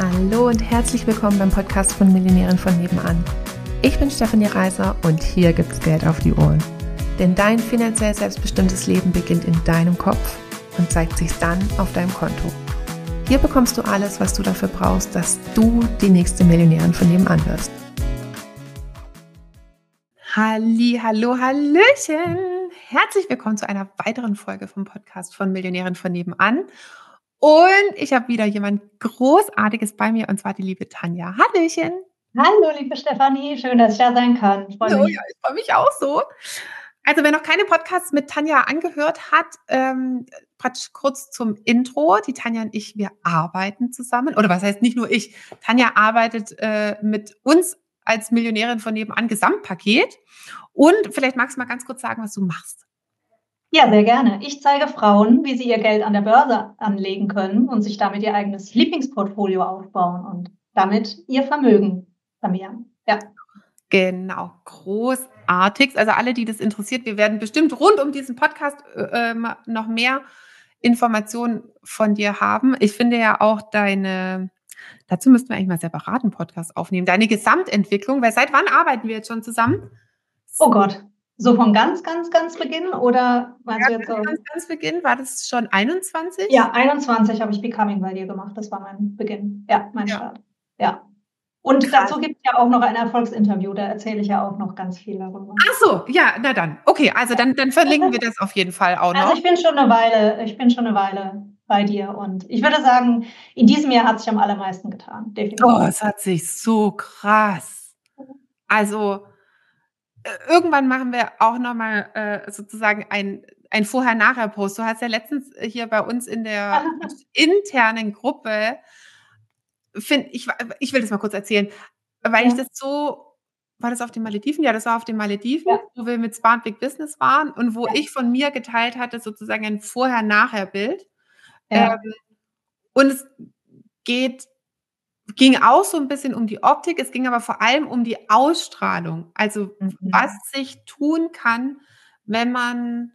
Hallo und herzlich willkommen beim Podcast von Millionären von nebenan. Ich bin Stefanie Reiser und hier gibt's Geld auf die Ohren. Denn dein finanziell selbstbestimmtes Leben beginnt in deinem Kopf und zeigt sich dann auf deinem Konto. Hier bekommst du alles, was du dafür brauchst, dass du die nächste Millionärin von nebenan wirst. Hallo, hallöchen! Herzlich willkommen zu einer weiteren Folge vom Podcast von Millionären von nebenan. Und ich habe wieder jemand Großartiges bei mir, und zwar die liebe Tanja. Hallöchen! Hallo, liebe Stefanie, schön, dass ich da sein kann. Ich freue mich. Ja, ich freue mich auch so. Also wer noch keine Podcasts mit Tanja angehört hat, praktisch kurz zum Intro. Die Tanja und ich, wir arbeiten zusammen. Oder was heißt nicht nur ich? Tanja arbeitet mit uns als Millionärin von nebenan Gesamtpaket. Und vielleicht magst du mal ganz kurz sagen, was du machst. Ja, sehr gerne. Ich zeige Frauen, wie sie ihr Geld an der Börse anlegen können und sich damit ihr eigenes Lieblingsportfolio aufbauen und damit ihr Vermögen vermehren. Ja. Genau, großartig. Also alle, die das interessiert, wir werden bestimmt rund um diesen Podcast noch mehr Informationen von dir haben. Ich finde ja auch dazu müssten wir eigentlich mal separat einen Podcast aufnehmen, deine Gesamtentwicklung, weil seit wann arbeiten wir jetzt schon zusammen? Oh Gott, so von ganz Beginn oder meinst du jetzt so? Ganz Beginn, war das schon 21? Ja, 21 habe ich Becoming bei dir gemacht. Das war mein Beginn. Ja, mein Start. Ja. Und Krass. dazu gibt es ja auch noch ein Erfolgsinterview, da erzähle ich ja auch noch ganz viel darüber. Ach so, ja, na dann. Okay, also dann verlinken wir das auf jeden Fall auch noch. Also ich bin schon eine Weile bei dir und ich würde sagen, in diesem Jahr hat sich am allermeisten getan, definitiv. Oh, es hat sich so krass. Also irgendwann machen wir auch nochmal sozusagen ein Vorher-Nachher-Post. Du hast ja letztens hier bei uns in der internen Gruppe, ich will das mal kurz erzählen, weil ich das so, war das auf den Malediven? Ja, das war auf den Malediven, wo wir mit Smart Big Business waren und wo ich von mir geteilt hatte, sozusagen ein Vorher-Nachher-Bild. Und es ging auch so ein bisschen um die Optik, es ging aber vor allem um die Ausstrahlung. Also, was sich tun kann, wenn man,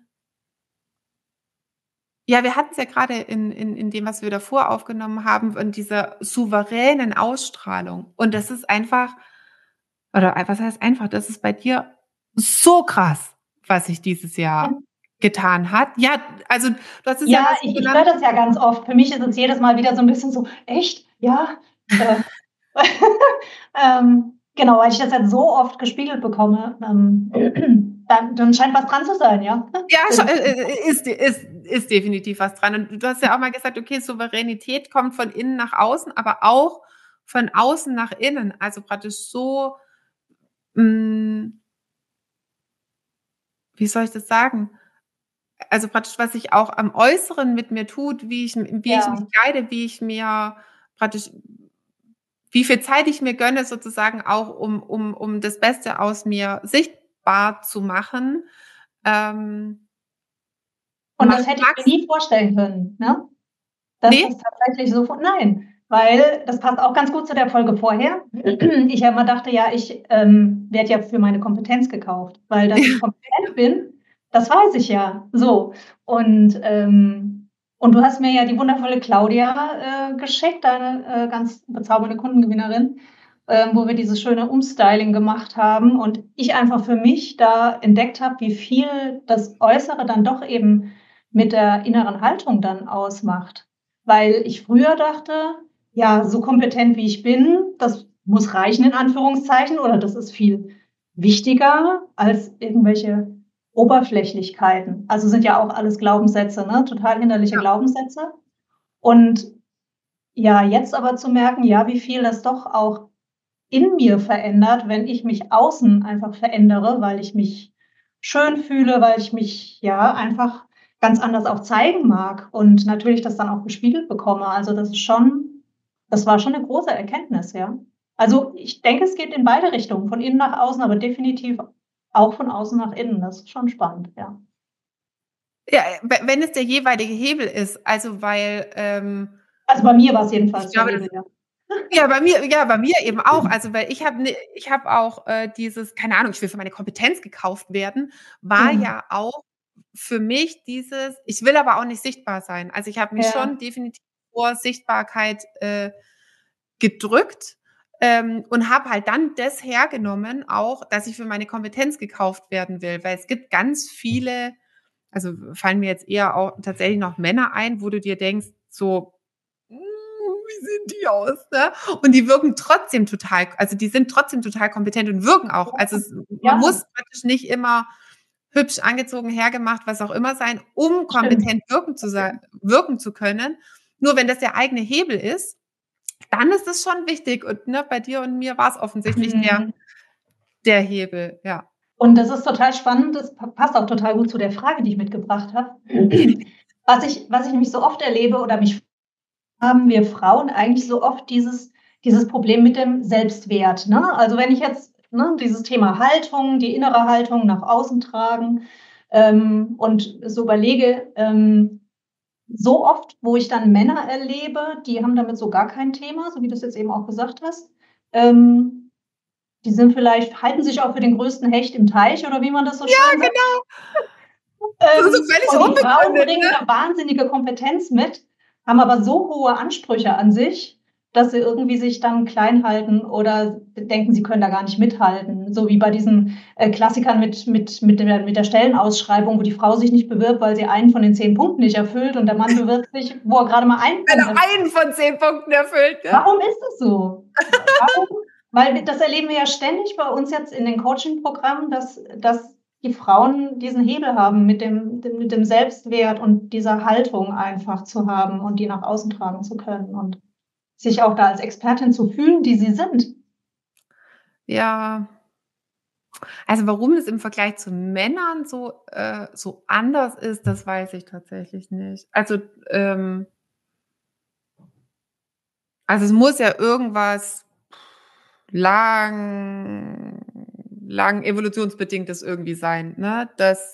ja, wir hatten es ja gerade in dem, was wir davor aufgenommen haben, in dieser souveränen Ausstrahlung. Und das ist einfach, oder was heißt einfach, das ist bei dir so krass, was sich dieses Jahr getan hat. Ja, also, du hast es ja mal so ich genannt. höre das ja ganz oft. Für mich ist es jedes Mal wieder so ein bisschen so: „Echt? Ja?“ Genau, weil ich das jetzt so oft gespiegelt bekomme, dann scheint was dran zu sein, ja? Ja, ist definitiv was dran. Und du hast ja auch mal gesagt, okay, Souveränität kommt von innen nach außen, aber auch von außen nach innen. Also praktisch so, wie soll ich das sagen? Also praktisch, was sich auch am Äußeren mit mir tut, wie ich mich kleide, wie viel Zeit ich mir gönne, sozusagen auch, um das Beste aus mir sichtbar zu machen. Und das hätte ich mir nie vorstellen können, ne? Dass Nee? das tatsächlich so nein, weil das passt auch ganz gut zu der Folge vorher. Ich ja immer dachte, ja, ich werde ja für meine Kompetenz gekauft, weil dass ich kompetent bin, das weiß ich ja. So. Und du hast mir ja die wundervolle Claudia geschickt, deine ganz bezaubernde Kundengewinnerin, wo wir dieses schöne Umstyling gemacht haben und ich einfach für mich da entdeckt habe, wie viel das Äußere dann doch eben mit der inneren Haltung dann ausmacht. Weil ich früher dachte, ja, so kompetent wie ich bin, das muss reichen in Anführungszeichen oder das ist viel wichtiger als irgendwelche Oberflächlichkeiten. Also sind ja auch alles Glaubenssätze, ne? Total hinderliche Glaubenssätze. Und ja, jetzt aber zu merken, ja, wie viel das doch auch in mir verändert, wenn ich mich außen einfach verändere, weil ich mich schön fühle, weil ich mich ja einfach ganz anders auch zeigen mag und natürlich das dann auch gespiegelt bekomme. Also das war schon eine große Erkenntnis, ja. Also ich denke, es geht in beide Richtungen, von innen nach außen, aber definitiv auch von außen nach innen. Das ist schon spannend, ja. Ja, wenn es der jeweilige Hebel ist, also weil, Also bei mir war es jedenfalls ich der glaube, Hebel, ja. bei mir eben auch. Also, weil ich habe auch dieses, keine Ahnung, ich will für meine Kompetenz gekauft werden, war ja auch für mich dieses, ich will aber auch nicht sichtbar sein. Also, ich habe mich Ja. schon definitiv vor Sichtbarkeit gedrückt und habe halt dann das hergenommen, auch, dass ich für meine Kompetenz gekauft werden will, weil es gibt ganz viele, also fallen mir jetzt eher auch tatsächlich noch Männer ein, wo du dir denkst, so, wie sehen die aus, ne? Und die wirken trotzdem total, also die sind trotzdem total kompetent und wirken auch. Also man Ja, muss praktisch nicht immer hübsch angezogen, hergemacht, was auch immer sein, um stimmt. kompetent wirken zu können. Nur wenn das der eigene Hebel ist, dann ist es schon wichtig. Und ne, bei dir und mir war es offensichtlich der Hebel, ja. Und das ist total spannend, das passt auch total gut zu der Frage, die ich mitgebracht habe. Was ich nämlich so oft erlebe oder haben wir Frauen eigentlich so oft dieses Problem mit dem Selbstwert. Ne? Also wenn ich jetzt dieses Thema Haltung, die innere Haltung nach außen tragen und so überlege, so oft, wo ich dann Männer erlebe, die haben damit so gar kein Thema, so wie du es jetzt eben auch gesagt hast. Die sind vielleicht, halten sich auch für den größten Hecht im Teich oder wie man das so schön sagt. Das ist so völlig Und die Frauen unbegründet, bringen ne? eine wahnsinnige Kompetenz mit, haben aber so hohe Ansprüche an sich, dass sie irgendwie sich dann klein halten oder denken, sie können da gar nicht mithalten. So wie bei diesen Klassikern mit der Stellenausschreibung, wo die Frau sich nicht bewirbt, weil sie einen von den 10 Punkten nicht erfüllt und der Mann bewirbt sich, wo er gerade mal einen Wenn Punkt er einen von 10 Punkten erfüllt, ne? Warum ist es so? Warum? Weil das erleben wir ja ständig bei uns jetzt in den Coaching-Programmen, dass die Frauen diesen Hebel haben mit dem Selbstwert und dieser Haltung einfach zu haben und die nach außen tragen zu können und sich auch da als Expertin zu fühlen, die sie sind. Ja. Also warum es im Vergleich zu Männern so anders ist, das weiß ich tatsächlich nicht. Also es muss ja irgendwas lang evolutionsbedingtes irgendwie sein, ne?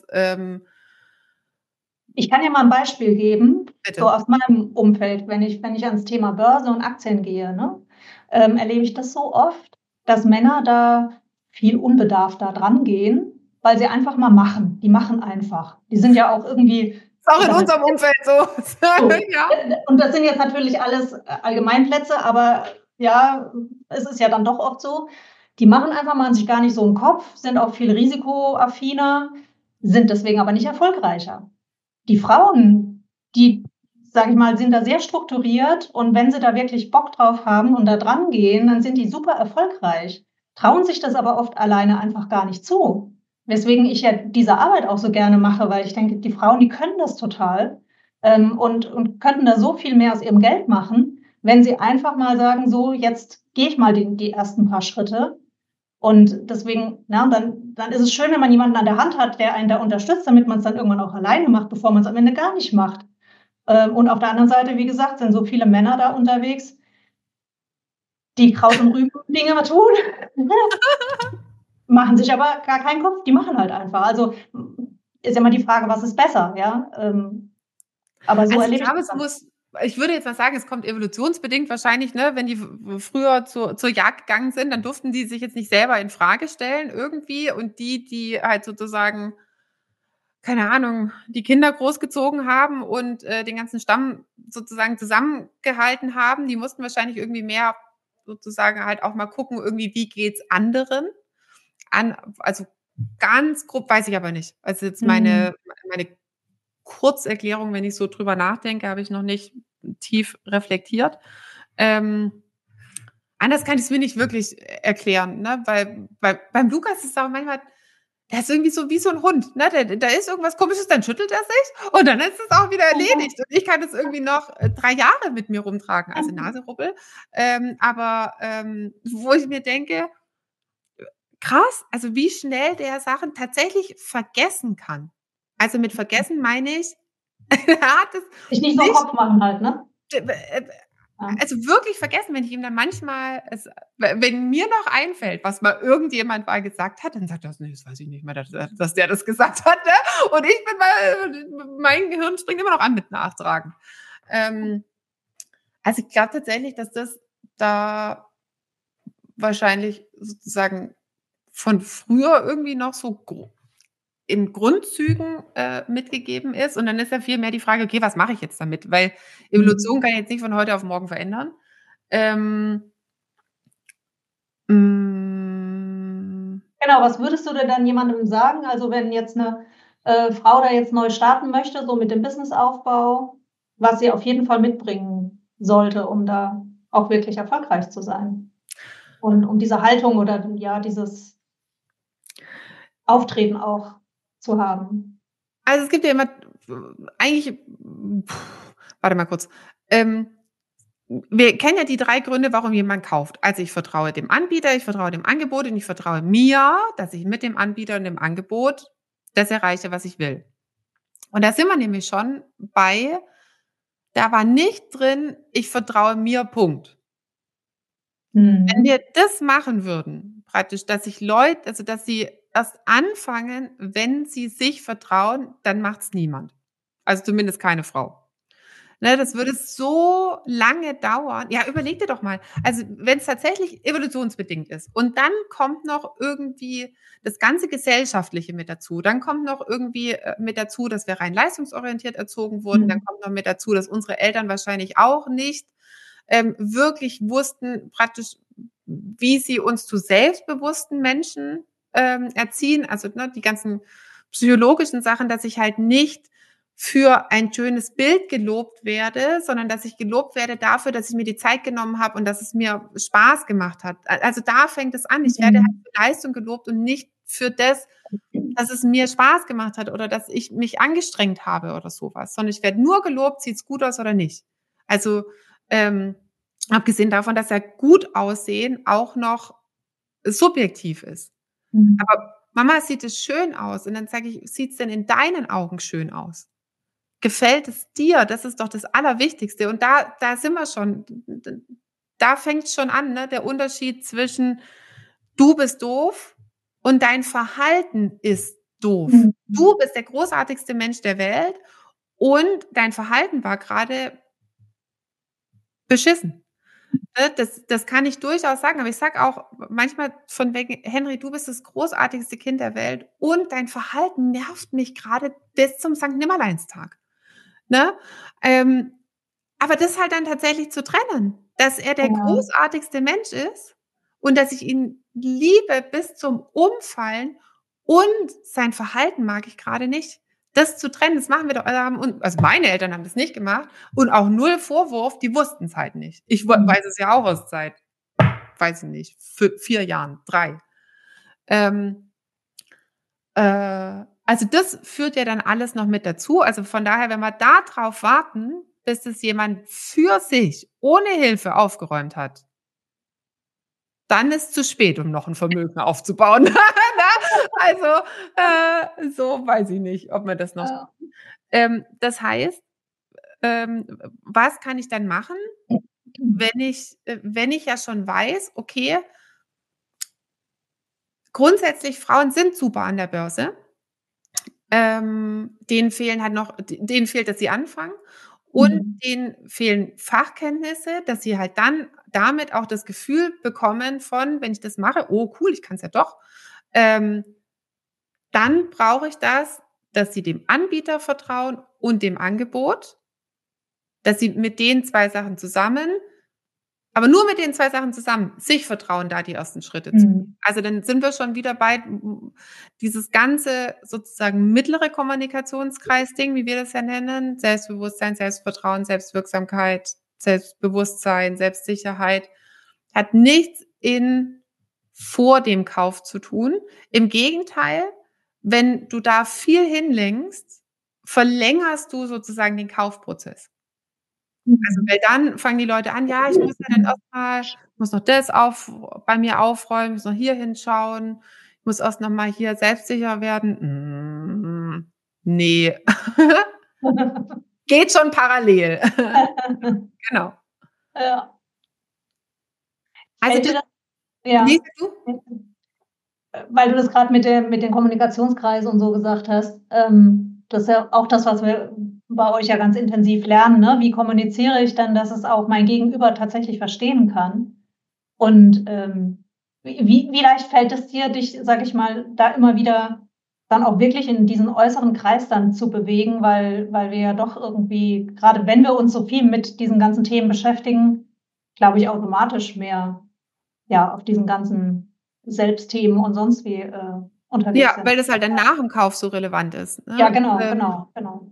Ich kann ja mal ein Beispiel geben, Bitte. so aus meinem Umfeld, wenn ich ans Thema Börse und Aktien gehe, ne, erlebe ich das so oft, dass Männer da viel unbedarfter dran gehen, weil sie einfach mal machen. Die machen einfach. Die sind ja auch irgendwie, Ist auch ich in sage unserem Umfeld so. so, Ja. und das sind jetzt natürlich alles Allgemeinplätze, aber ja, es ist ja dann doch oft so, die machen einfach, machen sich gar nicht so einen Kopf, sind auch viel risikoaffiner, sind deswegen aber nicht erfolgreicher. Die Frauen, die, sage ich mal, sind da sehr strukturiert und wenn sie da wirklich Bock drauf haben und da dran gehen, dann sind die super erfolgreich, trauen sich das aber oft alleine einfach gar nicht zu. Weswegen ich ja diese Arbeit auch so gerne mache, weil ich denke, die Frauen, die können das total und könnten da so viel mehr aus ihrem Geld machen, wenn sie einfach mal sagen, so, jetzt gehe ich mal die ersten paar Schritte. Und deswegen, ja, dann ist es schön, wenn man jemanden an der Hand hat, der einen da unterstützt, damit man es dann irgendwann auch alleine macht, bevor man es am Ende gar nicht macht. Und auf der anderen Seite, wie gesagt, sind so viele Männer da unterwegs, die Kraut und Rüben Dinge tun, machen sich aber gar keinen Kopf, die machen halt einfach. Also ist ja immer die Frage, was ist besser, ja? Aber so Also ich erlebe ich glaube, das. ich würde jetzt mal sagen, es kommt evolutionsbedingt wahrscheinlich, ne, wenn die früher zur Jagd gegangen sind, dann durften die sich jetzt nicht selber in Frage stellen irgendwie und die halt sozusagen, keine Ahnung, die Kinder großgezogen haben und den ganzen Stamm sozusagen zusammengehalten haben, die mussten wahrscheinlich irgendwie mehr sozusagen halt auch mal gucken, irgendwie, wie geht's anderen an, also ganz grob weiß ich aber nicht. Also jetzt meine Kurzerklärung, wenn ich so drüber nachdenke, habe ich noch nicht tief reflektiert. Anders kann ich es mir nicht wirklich erklären, ne? Weil beim Lukas ist es auch manchmal, der ist irgendwie so wie so ein Hund, ne? Da ist irgendwas Komisches, dann schüttelt er sich und dann ist es auch wieder erledigt. Und ich kann das irgendwie noch 3 Jahre mit mir rumtragen, also Naserubbel. Wo ich mir denke, krass, also wie schnell der Sachen tatsächlich vergessen kann. Also mit vergessen meine ich, er hat es Sich nicht so einen nicht, Kopf machen halt, ne? Ja. also wirklich vergessen, wenn ich ihm dann manchmal, wenn mir noch einfällt, was mal irgendjemand mal gesagt hat, dann sagt er, nee, das weiß ich nicht mehr, dass der das gesagt hat, ne? Und ich bin mal, mein Gehirn springt immer noch an mit Nachtragen. Also ich glaube tatsächlich, dass das da wahrscheinlich sozusagen von früher irgendwie noch so in Grundzügen mitgegeben ist. Und dann ist ja viel mehr die Frage, okay, was mache ich jetzt damit? Weil Evolution kann ich jetzt nicht von heute auf morgen verändern. Mm. Genau, was würdest du denn dann jemandem sagen? Also wenn jetzt eine Frau da jetzt neu starten möchte, so mit dem Businessaufbau, was sie auf jeden Fall mitbringen sollte, um da auch wirklich erfolgreich zu sein und um diese Haltung oder ja, dieses Auftreten auch zu haben. Also es gibt ja immer eigentlich, warte mal kurz. Wir kennen ja die 3 Gründe, warum jemand kauft. Also ich vertraue dem Anbieter, ich vertraue dem Angebot und ich vertraue mir, dass ich mit dem Anbieter und dem Angebot das erreiche, was ich will. Und da sind wir nämlich schon bei, da war nicht drin, ich vertraue mir, Punkt. Wenn wir Mhm. das machen würden, praktisch, dass dass sie erst anfangen, wenn sie sich vertrauen, dann macht's niemand. Also zumindest keine Frau. Ne, das würde so lange dauern. Ja, überleg dir doch mal. Also, wenn es tatsächlich evolutionsbedingt ist und dann kommt noch irgendwie das ganze Gesellschaftliche mit dazu. Dann kommt noch irgendwie, mit dazu, dass wir rein leistungsorientiert erzogen wurden. Dann Mhm. kommt noch mit dazu, dass unsere Eltern wahrscheinlich auch nicht, wirklich wussten praktisch, wie sie uns zu selbstbewussten Menschen, erziehen. Also, ne, die ganzen psychologischen Sachen, dass ich halt nicht für ein schönes Bild gelobt werde, sondern dass ich gelobt werde dafür, dass ich mir die Zeit genommen habe und dass es mir Spaß gemacht hat. Also da fängt es an. Ich werde halt Mhm. für Leistung gelobt und nicht für das, dass es mir Spaß gemacht hat oder dass ich mich angestrengt habe oder sowas, sondern ich werde nur gelobt, sieht's gut aus oder nicht. Also ähm, abgesehen davon, dass ja gut aussehen auch noch subjektiv ist. Mhm. Aber Mama, sieht es schön aus? Und dann sage ich, sieht's denn in deinen Augen schön aus? Gefällt es dir? Das ist doch das Allerwichtigste. Und da sind wir schon. Da fängt's schon an, ne? Der Unterschied zwischen du bist doof und dein Verhalten ist doof. Mhm. Du bist der großartigste Mensch der Welt und dein Verhalten war gerade beschissen. Ne? Das kann ich durchaus sagen, aber ich sage auch manchmal von wegen: „Henry, du bist das großartigste Kind der Welt und dein Verhalten nervt mich gerade bis zum Sankt-Nimmerleins-Tag.“ Ne? Ähm, aber das halt dann tatsächlich zu trennen, dass er der Ja. großartigste Mensch ist und dass ich ihn liebe bis zum Umfallen und sein Verhalten mag ich grade nicht. Das zu trennen, das machen wir doch also meine Eltern haben das nicht gemacht und auch null Vorwurf, die wussten's halt nicht. Ich Mhm. weiß es ja auch erst seit, weiß ich nicht, 4 Jahren, 3. Ähm, also das führt ja dann alles noch mit dazu. Also von daher, wenn wir da drauf warten, bis es jemand für sich ohne Hilfe aufgeräumt hat, dann ist zu spät, um noch 'n Vermögen aufzubauen. Ne? Also, so weiß ich nicht, ob man das noch Ja. das heißt, was kann ich dann machen, wenn ich ja schon weiß, okay, grundsätzlich Frauen sind super an der Börse. Denen fehlt, dass sie anfangen und Mhm. denen fehlen Fachkenntnisse, dass sie halt dann damit auch das Gefühl bekommen von: „Wenn ich das mache, oh cool, ich kann's ja doch.“ Ähm, dann brauche ich das, dass sie dem Anbieter vertrauen und dem Angebot, dass sie mit den 2 Sachen zusammen aber nur mit den 2 Sachen zusammen sich vertrauen, da die ersten Schritte zu Mhm. gehen. Also, dann sind wir schon wieder bei dieses ganze sozusagen mittlere Kommunikationskreis-Ding, wie wir das ja nennen, Selbstbewusstsein, Selbstvertrauen, Selbstwirksamkeit, Selbstbewusstsein, Selbstsicherheit, hat nichts vor dem Kauf zu tun. Im Gegenteil, wenn du da viel hinlenkst, verlängerst du sozusagen den Kaufprozess. Also, Mhm. weil dann fangen die Leute an: „Ja, ich muss ja dann erst mal muss noch das bei mir aufräumen, muss noch hier hinschauen, ich muss erst noch mal hier selbstsicher werden.“ Ne. Geht schon parallel. Genau. Ja. Also, Fällt das dir das ne, ja. sag du? Weil du das gerade mit den Kommunikationskreisen und so gesagt hast, das ist ja auch das, was wir bei euch ja ganz intensiv lernen, ne? Wie kommuniziere ich dann, dass es auch mein Gegenüber tatsächlich verstehen kann? Und, wie leicht fällt es dir, dich, sage ich mal, da immer wieder dann auch wirklich in diesen äußeren Kreis dann zu bewegen, weil wir ja doch irgendwie, grade wenn wir uns so viel mit diesen ganzen Themen beschäftigen, glaube ich, automatisch mehr auf diesen ganzen Selbstthemen und sonst wie unterwegs Ja, sind. weil das halt dann nach dem Kauf so relevant ist. Ne? Ja, genau.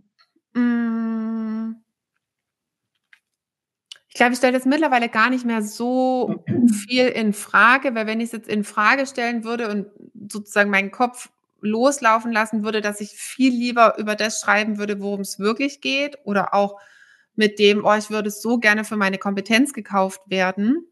Ich glaube, ich stelle das mittlerweile gar nicht mehr so viel in Frage, weil wenn ich es jetzt in Frage stellen würde und sozusagen meinen Kopf loslaufen lassen würde, dass ich viel lieber über das schreiben würde, worum es wirklich geht, oder auch mit dem, ich würde so gerne für meine Kompetenz gekauft werden.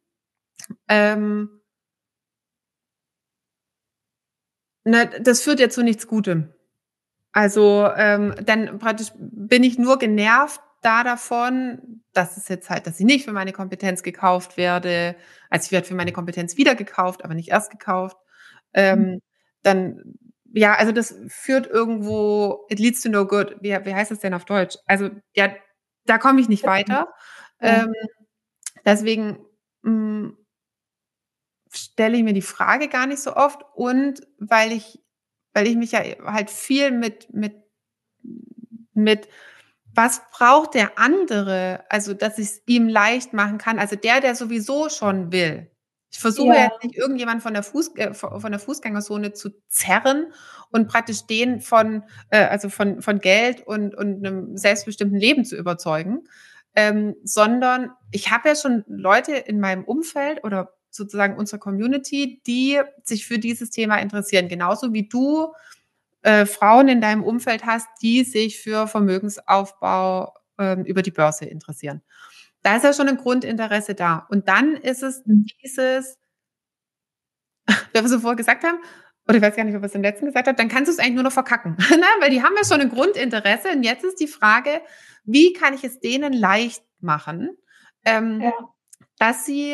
Das führt ja zu nichts Gutem. Also dann praktisch bin ich nur genervt davon, dass es jetzt halt, dass ich nicht für meine Kompetenz gekauft werde. Also ich werde für meine Kompetenz wieder gekauft, aber nicht erst gekauft. Dann, ja, also das führt irgendwo, it leads to no good. Wie heißt das denn auf Deutsch? Also ja, da komme ich nicht weiter. Ja. Deswegen stelle ich mir die Frage gar nicht so oft, und weil ich mich ja halt viel mit was braucht der andere, also dass ich es ihm leicht machen kann, also der sowieso schon will. Ich versuche Ja, jetzt nicht irgendjemand von der Fußgängerzone zu zerren und praktisch den von Geld und einem selbstbestimmten Leben zu überzeugen, sondern ich habe ja schon Leute in meinem Umfeld oder sozusagen unsere Community, die sich für dieses Thema interessieren, genauso wie du Frauen in deinem Umfeld hast, die sich für Vermögensaufbau über die Börse interessieren. Da ist ja schon ein Grundinteresse da. Und dann ist es dieses, wie wir so vorher gesagt haben, oder ich weiß gar nicht, ob wir es im letzten gesagt haben, dann kannst du es eigentlich nur noch verkacken. Weil die haben ja schon ein Grundinteresse. Und jetzt ist die Frage, wie kann ich es denen leicht machen, dass sie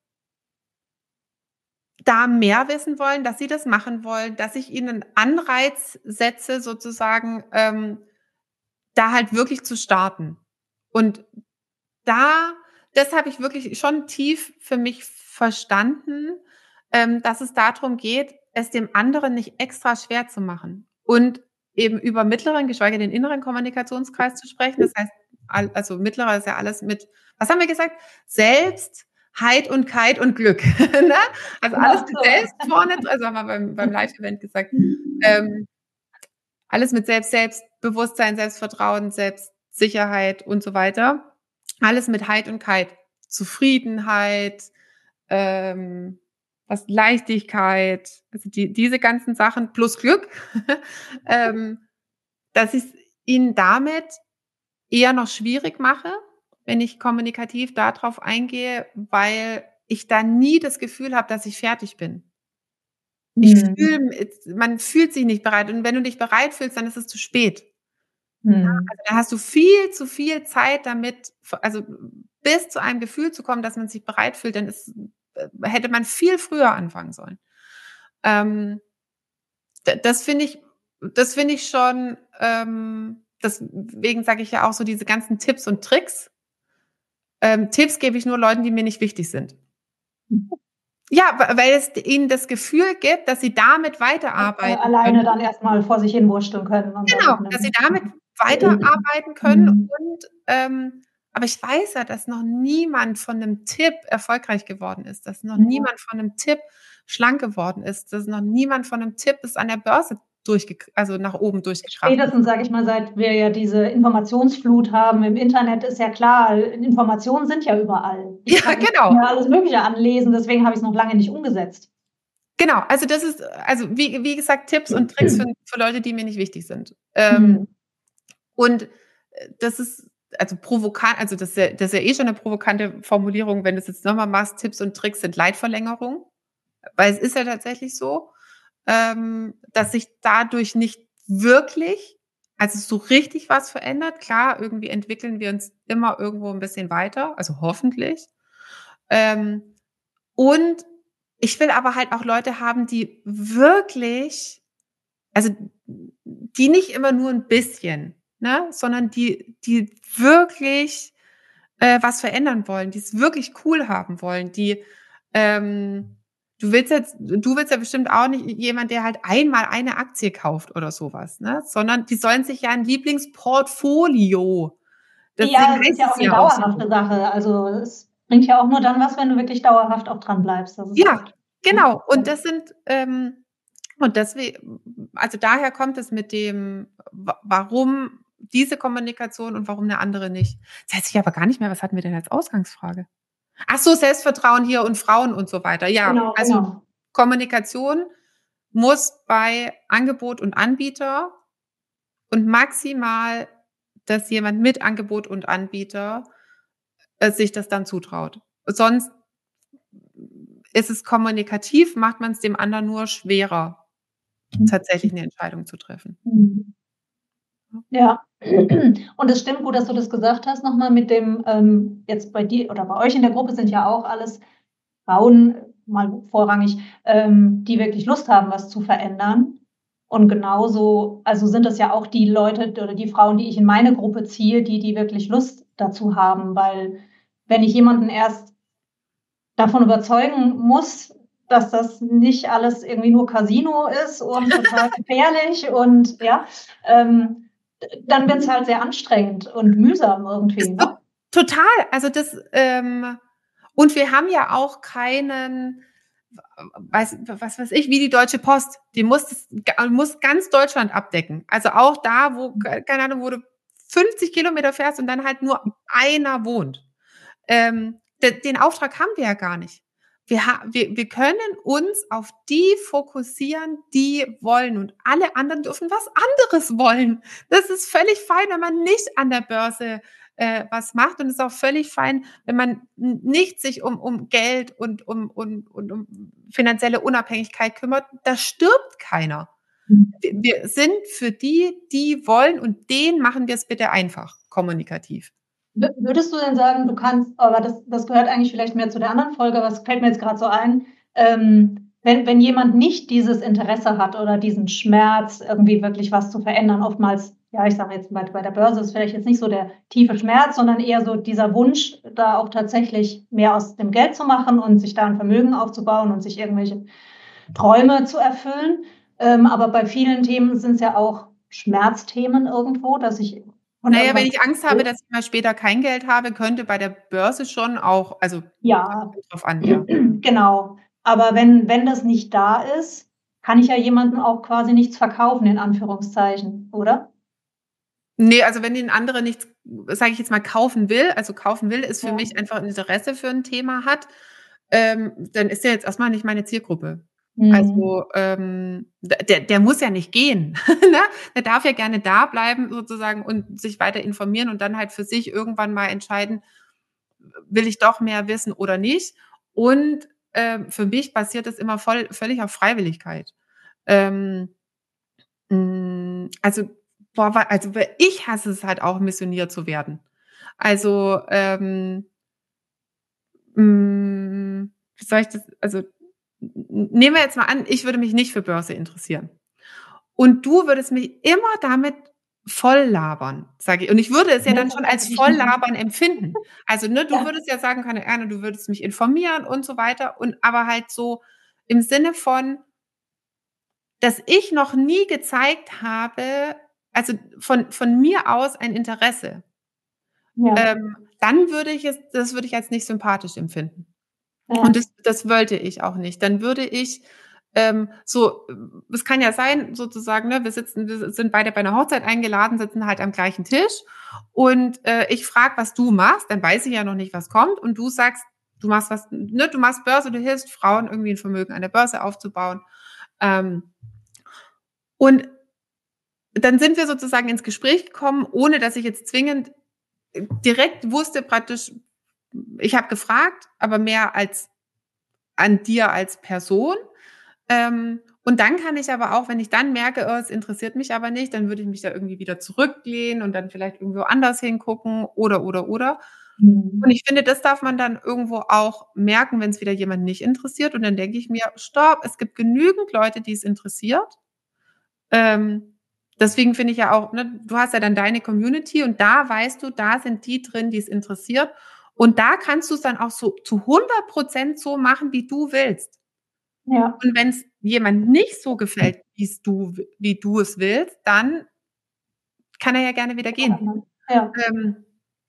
da mehr wissen wollen, dass sie das machen wollen, dass ich ihnen Anreiz setze, sozusagen, da halt wirklich zu starten. Und das habe ich wirklich schon tief für mich verstanden, dass es darum geht, es dem anderen nicht extra schwer zu machen und eben über mittleren, geschweige denn inneren Kommunikationskreis zu sprechen. Das heißt, also mittlerer ist ja alles mit, was haben wir gesagt? Selbstheit und Kite und Glück. Ne? Also alles mit Selbst vorne, also haben wir beim Live-Event gesagt, alles mit Selbstbewusstsein, Selbstvertrauen, Selbstsicherheit und so weiter. Alles mit Heit und Kite. Zufriedenheit, Leichtigkeit, also diese ganzen Sachen plus Glück, dass ich es ihnen damit eher noch schwierig mache, wenn ich kommunikativ darauf eingehe, weil ich da nie das Gefühl habe, dass ich fertig bin. Man fühlt sich nicht bereit. Und wenn du dich bereit fühlst, dann ist es zu spät. Also da hast du viel zu viel Zeit damit, also bis zu einem Gefühl zu kommen, dass man sich bereit fühlt, dann hätte man viel früher anfangen sollen. Das finde ich schon, deswegen sage ich ja auch so diese ganzen Tipps und Tricks. Tipps gebe ich nur Leuten, die mir nicht wichtig sind. Ja, weil es ihnen das Gefühl gibt, dass sie damit weiterarbeiten alleine können. dann erstmal vor sich hin wursteln können. Und Genau, dass sie damit weiterarbeiten können. Und aber ich weiß ja, dass noch niemand von einem Tipp erfolgreich geworden ist, dass noch niemand von einem Tipp schlank geworden ist, dass noch niemand von einem Tipp bis an der Börse nach oben durchgekracht ist. Spätestens, sage ich mal, seit wir ja diese Informationsflut haben im Internet, ist ja klar, Informationen sind ja überall. Ich kann mir alles Mögliche anlesen, deswegen habe ich es noch lange nicht umgesetzt. Genau, also das ist, also wie gesagt, Tipps und Tricks für Leute, die mir nicht wichtig sind. Und das ist also provokant, also das ist ja eh schon eine provokante Formulierung, wenn du es jetzt nochmal machst, Tipps und Tricks sind Leitverlängerung, weil es ist ja tatsächlich so, dass sich dadurch nicht wirklich, also so richtig was verändert. Klar, irgendwie entwickeln wir uns immer irgendwo ein bisschen weiter, also hoffentlich. Und ich will aber halt auch Leute haben, die wirklich, also die nicht immer nur ein bisschen, ne, sondern die wirklich was verändern wollen, die es wirklich cool haben wollen, die du willst ja bestimmt auch nicht jemand, der halt einmal eine Aktie kauft oder sowas, ne, sondern die sollen sich ja ein Lieblingsportfolio, Ja, deswegen es ist heißt ja es auch eine ja auch so. dauerhafte Sache. Also bringt ja auch nur dann was, wenn du wirklich dauerhaft auch dran bleibst. Das ist Ja, oft. genau. Und das sind, und deswegen, also daher kommt es mit dem, warum diese Kommunikation und warum eine andere nicht. Das weiß ich aber gar nicht mehr, was hatten wir denn als Ausgangsfrage? Ach so, Selbstvertrauen hier und Frauen und so weiter. Ja, Genau, also genau. Kommunikation muss bei Angebot und Anbieter und maximal, dass jemand mit Angebot und Anbieter sich das dann zutraut. Sonst ist es kommunikativ, macht man es dem anderen nur schwerer, tatsächlich eine Entscheidung zu treffen. Mhm. Ja. Und es stimmt gut, dass du das gesagt hast, nochmal mit dem, jetzt bei dir oder bei euch in der Gruppe sind ja auch alles Frauen, mal vorrangig, die wirklich Lust haben, was zu verändern. Und genauso, also sind das ja auch die Leute oder die Frauen, die ich in meine Gruppe ziehe, die wirklich Lust dazu haben, weil wenn ich jemanden erst davon überzeugen muss, dass das nicht alles irgendwie nur Casino ist und total gefährlich und ja, dann wird es halt sehr anstrengend und mühsam irgendwie, Ist ne? total. Also das, und wir haben ja auch keinen, was weiß ich, wie die Deutsche Post. Die muss ganz Deutschland abdecken. Also auch da, wo, keine Ahnung, wo du 50 Kilometer fährst und dann halt nur einer wohnt. Den Auftrag haben wir ja gar nicht. Wir können uns auf die fokussieren, die wollen, und alle anderen dürfen was anderes wollen. Das ist völlig fein, wenn man nicht an der Börse was macht, und es ist auch völlig fein, wenn man nicht sich um Geld und um finanzielle Unabhängigkeit kümmert. Da stirbt keiner. Wir sind für die wollen, und denen machen wir es bitte einfach, kommunikativ. Würdest du denn sagen, du kannst, aber das gehört eigentlich vielleicht mehr zu der anderen Folge, aber es fällt mir jetzt gerade so ein, wenn jemand nicht dieses Interesse hat oder diesen Schmerz, irgendwie wirklich was zu verändern, oftmals, ja, ich sage jetzt bei der Börse ist vielleicht jetzt nicht so der tiefe Schmerz, sondern eher so dieser Wunsch, da auch tatsächlich mehr aus dem Geld zu machen und sich da ein Vermögen aufzubauen und sich irgendwelche Träume zu erfüllen. Aber bei vielen Themen sind es ja auch Schmerzthemen irgendwo, dass ich von Naja, wenn irgendwas ich Angst habe, dass ich mal später kein Geld habe, könnte bei der Börse schon auch, also ja, kommt drauf an, ja. genau. Aber wenn das nicht da ist, kann ich ja jemandem auch quasi nichts verkaufen, in Anführungszeichen, oder? Ne, also wenn den andere nichts, sage ich jetzt mal, kaufen will, also kaufen will, ist für Ja. mich einfach 'n Interesse für 'n Thema hat, dann ist der jetzt erst mal nicht meine Zielgruppe. Mhm. Also, der muss ja nicht gehen, ne? Der darf ja gerne da bleiben sozusagen und sich weiter informieren und dann halt für sich irgendwann mal entscheiden: Will ich doch mehr wissen oder nicht? Und, für mich basiert das immer völlig auf Freiwilligkeit. Ähm, also, boah, also, weil ich hasse es halt auch, missioniert zu werden. Also, wie soll ich das, also, nehmen wir jetzt mal an, ich würde mich nicht für Börse interessieren. Und du würdest mich immer damit volllabern, sage ich. Und ich würde es ja Ne, dann das schon sage als ich nicht. Volllabern empfinden. Also, ne, du Ja. würdest ja sagen: „Keine Ahnung, du würdest mich informieren“ und so weiter, und aber halt so im Sinne von, dass ich noch nie gezeigt habe, also von mir aus ein Interesse. Ja. Dann würde ich es das würde ich als nicht sympathisch empfinden. Und Ja. das wollte ich auch nicht. Dann würde ich, so, es kann ja sein sozusagen, ne, wir sind beide bei einer Hochzeit eingeladen, sitzen halt am gleichen Tisch, und, ich frage, was du machst, dann weiß ich ja noch nicht, was kommt, und du sagst, du machst was, ne, du machst Börse, du hilfst Frauen irgendwie 'n Vermögen an der Börse aufzubauen. Ähm, und dann sind wir sozusagen ins Gespräch gekommen, ohne dass ich jetzt zwingend direkt wusste praktisch, ich habe gefragt, aber mehr als an dir als Person. Und dann kann ich aber auch, wenn ich dann merke, oh, es interessiert mich aber nicht, dann würde ich mich da irgendwie wieder zurücklehnen und dann vielleicht irgendwo anders hingucken oder. Und Mhm. ich finde, das darf man dann irgendwo auch merken, wenn es wieder jemand nicht interessiert. Und dann denke ich mir: „Stopp, es gibt genügend Leute, die es interessiert.“ Ähm, deswegen finde ich ja auch, ne, du hast ja dann deine Community, und da weißt du, da sind die drin, die es interessiert. Und da kannst du's dann auch so zu 100% so machen, wie du willst. Ja. Und wenn's jemand nicht so gefällt, wie du es willst, dann kann er ja gerne wieder gehen. Ja. Ähm,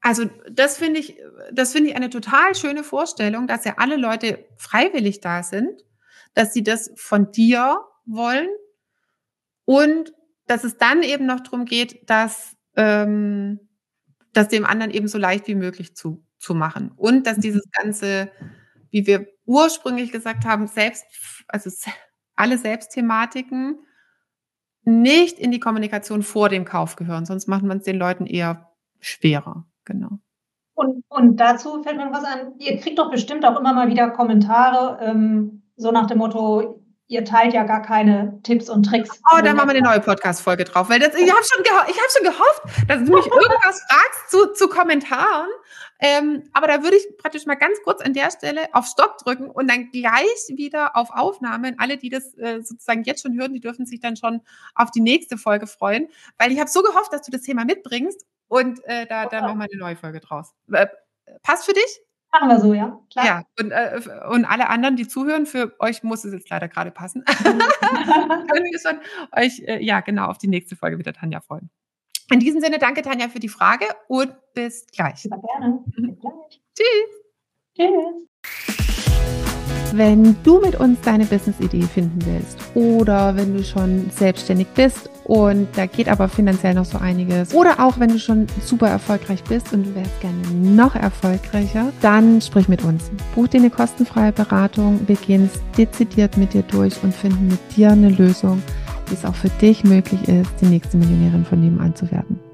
Also das finde ich eine total schöne Vorstellung, dass ja alle Leute freiwillig da sind, dass sie das von dir wollen und dass es dann eben noch darum geht, dass dem anderen eben so leicht wie möglich zu machen. Und dass dieses Ganze, wie wir ursprünglich gesagt haben, alle Selbstthematiken nicht in die Kommunikation vor dem Kauf gehören, sonst macht man es den Leuten eher schwerer. Genau. Und dazu fällt mir noch was an. Ihr kriegt doch bestimmt auch immer mal wieder Kommentare, so nach dem Motto, ihr teilt ja gar keine Tipps und Tricks. Oh, da machen wir eine neue Podcast-Folge drauf, weil ich habe schon gehofft, dass du mich irgendwas fragst zu Kommentaren. Aber da würde ich praktisch mal ganz kurz an der Stelle auf Stopp drücken und dann gleich wieder auf Aufnahme. Und alle, die das sozusagen jetzt schon hören, die dürfen sich dann schon auf die nächste Folge freuen, weil ich habe so gehofft, dass du das Thema mitbringst und da machen wir eine neue Folge draus. Passt für dich? Machen wir so, ja. Klar. Ja, und alle anderen, die zuhören, für euch muss es jetzt leider gerade passen. Können wir schon euch, genau, auf die nächste Folge mit der Tanja freuen. In diesem Sinne, danke Tanja für die Frage und bis gleich. Super gerne. Bis gleich. Tschüss. Tschüss. Wenn du mit uns deine Business-Idee finden willst oder wenn du schon selbstständig bist und da geht aber finanziell noch so einiges oder auch wenn du schon super erfolgreich bist und du wärst gerne noch erfolgreicher, dann sprich mit uns. Buch dir eine kostenfreie Beratung, wir gehen es dezidiert mit dir durch und finden mit dir eine Lösung, wie es auch für dich möglich ist, die nächste Millionärin von nebenan zu werden.